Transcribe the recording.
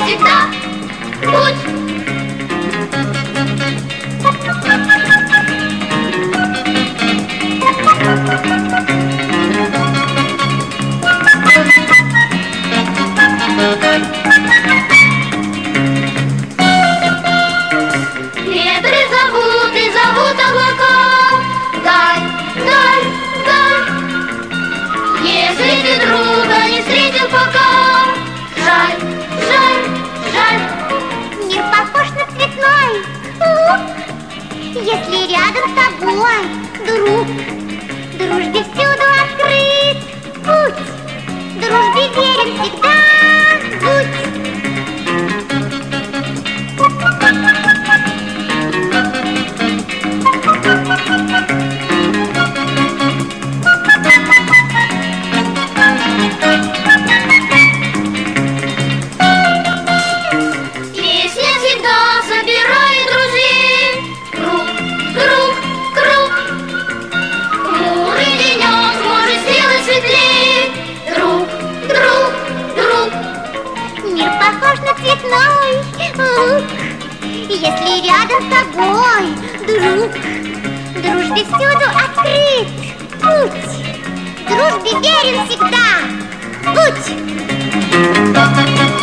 всегда будь. Ветры зовут и зовут облака. Дай, дай, дай. Если ты друга не встретил пока, жаль, жаль, жаль. Мир похож на цветной луг, если рядом с тобой друг. Дружбе всюду открыт путь, дружбе верен всегда будь. Песня всегда собирает друзей. Круг, круг, круг. Хмурый денек может сделать светлей. Друг, друг, друг. Мир похож на цветной луг, если рядом с тобой друг. Дружбе всюду открыт путь, дружбе верен всегда будь.